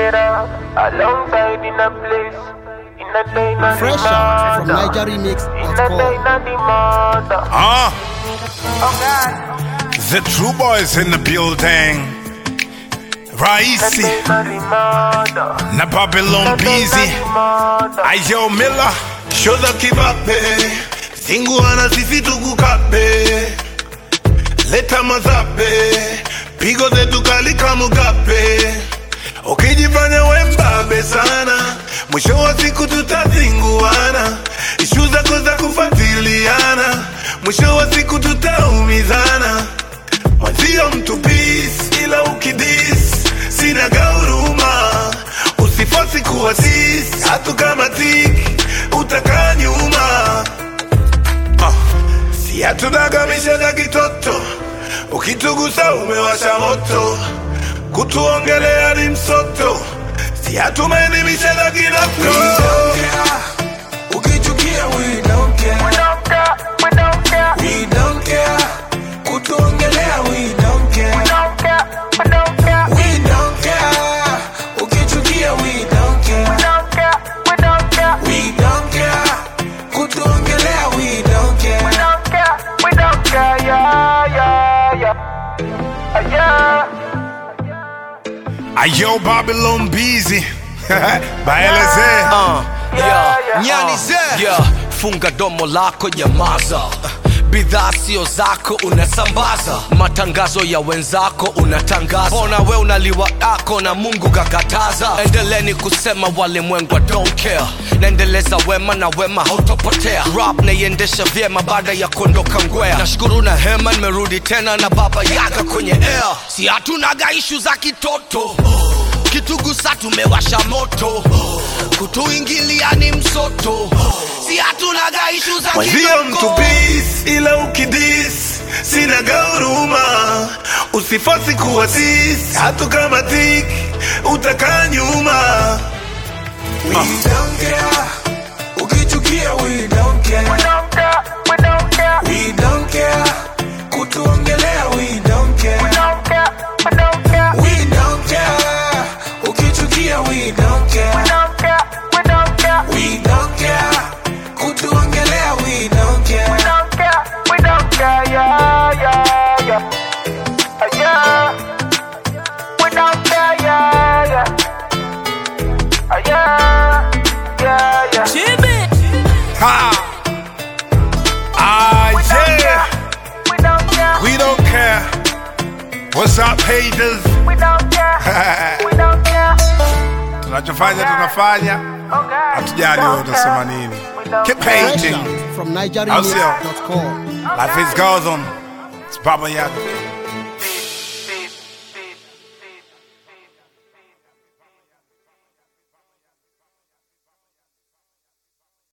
together, alongside in a place. In a day, not Fresh out from NigerRemix.com. The True Boys in the building. Raisi na Babylon Busy. Ayo Miller. Shoza kibape, singuana sisi tukukape. Leta mazape, pigo zetu kali kamugape. Ukijifanya wembabe sana, mwisho wa siku tutazinguana. Ishu zako za kufatiliana, mwisho wa siku tutaumizana. Mwazio mtu peace, ila ukidis sina gauruma. Usifosi kuwa sis, hatu kama tiki utakaa nyuma. Si hatunagamisha za kitoto, ukitugusa umewasha moto. Kutuongelea ni msoto, si hatumenimisha za kinoko. We don't care, ukichukia we don't care. We don't care, we don't care. We don't care, kutuongelea we don't care. We don't care, we don't care. We don't care, ukichukia we don't care. We don't care, we don't care. We don't care, kutuongelea we don't care. We don't care, we don't care. Yeah, yeah, yeah, yeah. Ayo Babylon Busy. Baeleze. Nyani ze. Funga domo lako nyamaza. Bidhaa sio zako unasambaza. Matangazo ya wenzako unatangaza. Bona we unaliwa yako na Mungu kakataza. Endeleni kusema walimwengu don't care. Naendeleza wema na wema hautopotea. Rap naiendesha vyema baada ya kuondoka ngwea. Nashukuru na hema nimerudi tena na baba yaga kwenye air. Si hatunaga issue za kitoto, kitugusa tumewasha moto. Kutuingilia ni msoto, si hatunaga issue za kitoto. Mwazio mtu peace, ila ukidis sina gauruma. Usifosi kuwa sis, hatu kama tiki utakaa nyuma. We don't care, ukichukia we don't care. We don't care, we don't care. We don't care, kutuongelea we don't care. We don't care, we don't care. We don't care, ukichukia we don't care. We don't care, we don't care. We don't care, kutuongelea we don't care. We don't care, we don't care. Yeah, yeah, yeah, yeah. We don't care. Yeah, yeah, yeah, yeah, yeah. Ha. Yeah. We don't care. We don't care. What's up haters? We don't care. We don't care. Tunachofanya tunafanya. Hatujali wewe utasema nini. Keep Fresh painting. out from NigerRemix.com. Life is goes on. It's Baba Yaga.